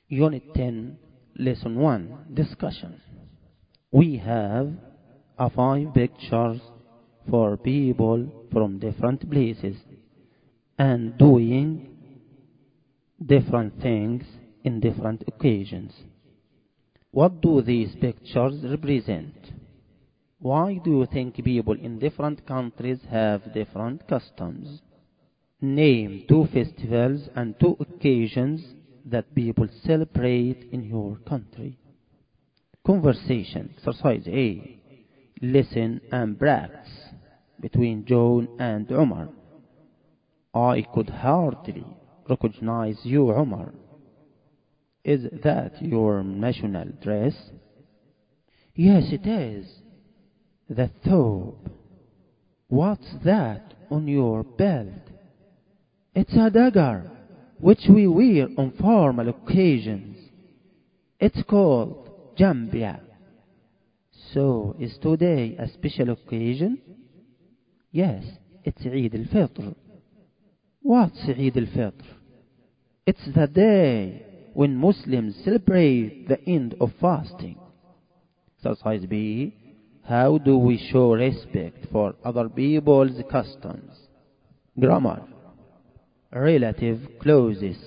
Unit 10, Lesson 1, Discussion. We have 5 pictures for people from different places and doing different things in different occasions. What do these pictures represent? Why do you think people in different countries have different customs? Name 2 festivals and 2 occasions that people celebrate in your country. Conversation. Exercise A. Listen and practice between John and Omar. I could hardly recognize you, Omar. Is that your national dress? Yes, it is. The thobe. What's that on your belt? It's a dagger, which we wear on formal occasions. It's called jambia. So, is today a special occasion? Yes, it's Eid al-Fitr. What's Eid al-Fitr? It's the day when Muslims celebrate the end of fasting. Exercise B. How do we show respect for other people's customs? Grammar. Relative clauses.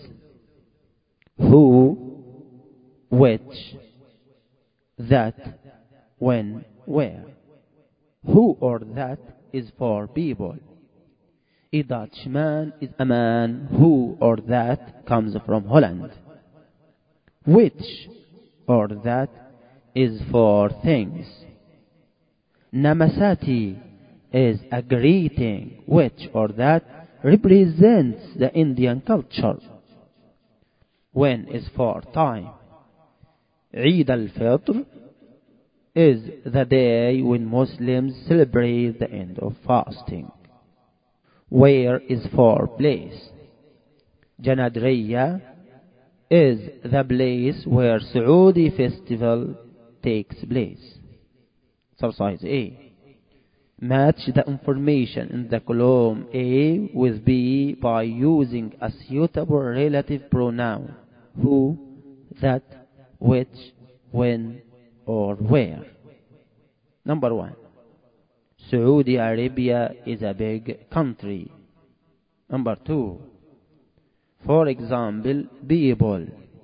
Who, which, that, when, where. Who or that is for people. A Dutchman is a man who or that comes from Holland. Which or that is for things. Namasati is a greeting which or that represents the Indian culture. When is for time. Eid al-Fitr is the day when Muslims celebrate the end of fasting. Where is for place. Janadriya is the place where Saudi festival takes place. Exercise A. Match the information in the column A with B by using a suitable relative pronoun. Who, that, which, when, or where. Number 1. Saudi Arabia is a big country. Number 2. For example, people.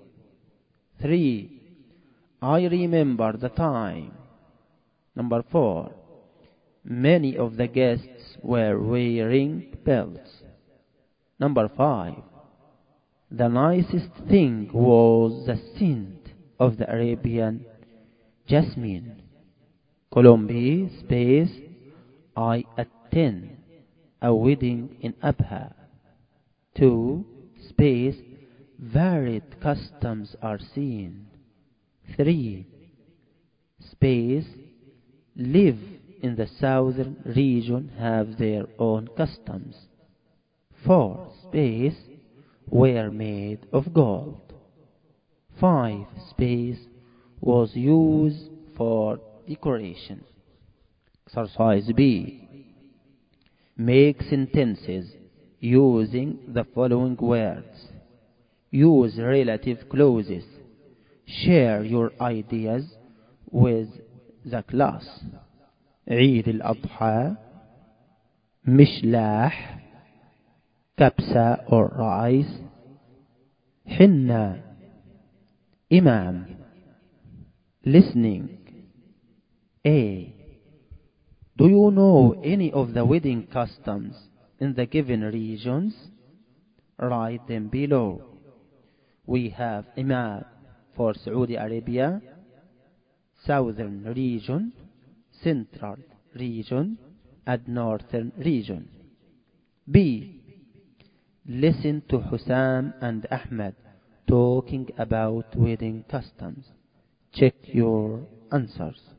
3. I remember the time. Number 4. Many of the guests were wearing belts. Number 5. The nicest thing was the scent of the Arabian jasmine. Column B, space, I attend a wedding in Abha. 2, space, varied customs are seen. 3, space, live in the southern region have their own customs. 4, space, were made of gold. 5, space, was used for decoration. Exercise B. Make sentences using the following words. Use relative clauses. Share your ideas with the class. Eid al-Adha, Mishlah, Kabsa or rice, Hinna, Imam. Listening. A. Do you know any of the wedding customs in the given regions? Write them below. We have Imam for Saudi Arabia, Southern region, Central region, and Northern region. B. Listen to Hussam and Ahmed talking about wedding customs. Check your answers.